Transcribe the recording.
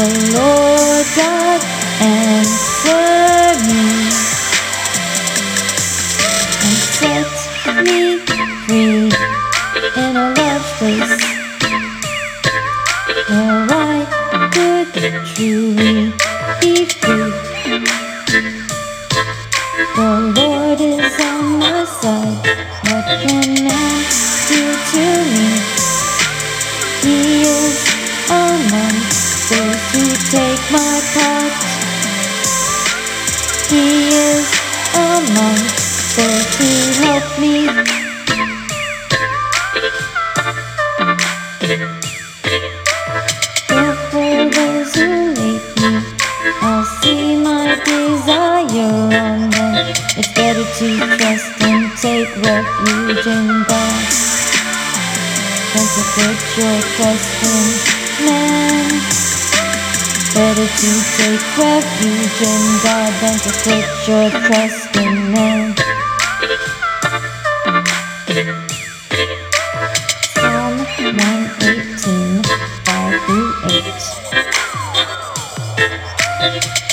the Lord God answer me and set me free in a love place where I could truly be free. The Lord is on my side. What can man do to me? He is among those who take my part. He is among those who help me. Therefore those who hate me, I'll see my desire on them. It's better to trust and take refuge in God than to put your trust in man. Better to take refuge in God than to put your trust in man. Psalm 118, 5-8.